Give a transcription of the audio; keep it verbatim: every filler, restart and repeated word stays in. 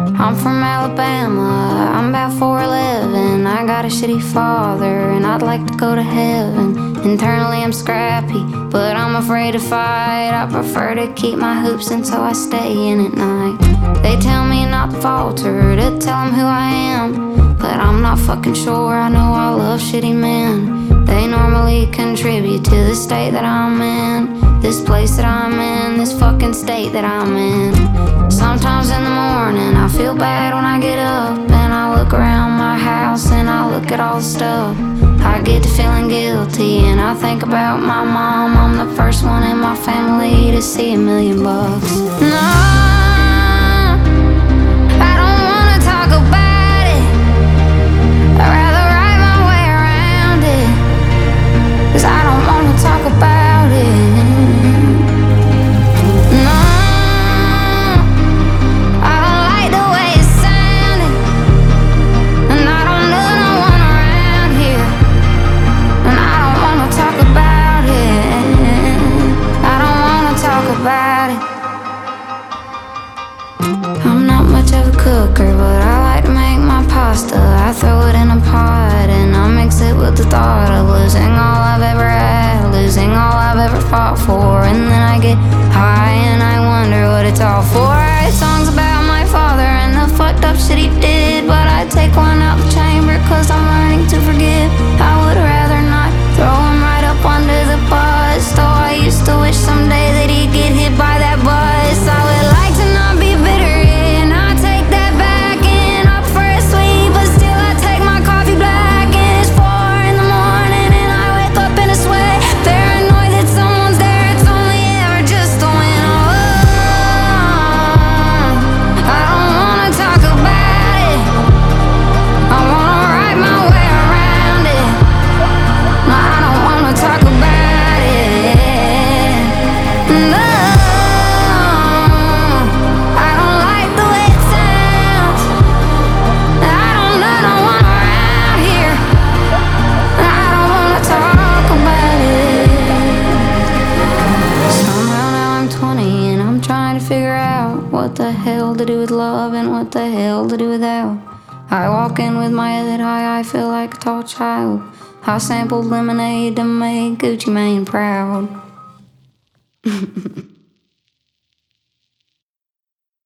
I'm from Alabama, I'm about four eleven. I got a shitty father and I'd like to go to heaven. Internally I'm scrappy, but I'm afraid to fight. I prefer to keep my hoops until I stay in at night. They tell me not to falter, to tell them who I am, but I'm not fucking sure. I know I love shitty men. They normally contribute to the state that I'm in, this place that I'm in, this fucking state that I'm in. Sometimes in the morning I feel bad when I get up and I look around my house and I look at all the stuff. I get to feeling guilty and I think about my mom. I'm the first one in my family to see a million bucks. No, I'm not much of a cooker, but I like to make my pasta. I throw it in a pot and I mix it with the thought of losing all I've ever had, losing all I've ever fought for. And then I get high and I wonder what it's all for. I write songs about my father and the fucked up shit he did, but I take one out the chamber cause I'm learning to forgive. I would rather not throw him right up under the bus, though I used to wish someday that he'd get hit by that bus. I would like to not be bitter, and I take that back, and I prefer it sweet, but still I take my coffee black. And it's four in the morning and I wake up in a sweat, paranoid that someone's there. It's only ever just a win. Oh, I don't wanna talk about it, I wanna write my way around it. No, I don't wanna talk about it. No, I don't like the way it sounds. I don't know no one around here. I don't wanna talk about it. Somehow now I'm twenty and I'm trying to figure out what the hell to do with love and what the hell to do without. I walk in with my head high, I feel like a tall child. I sampled lemonade to make Gucci Mane proud.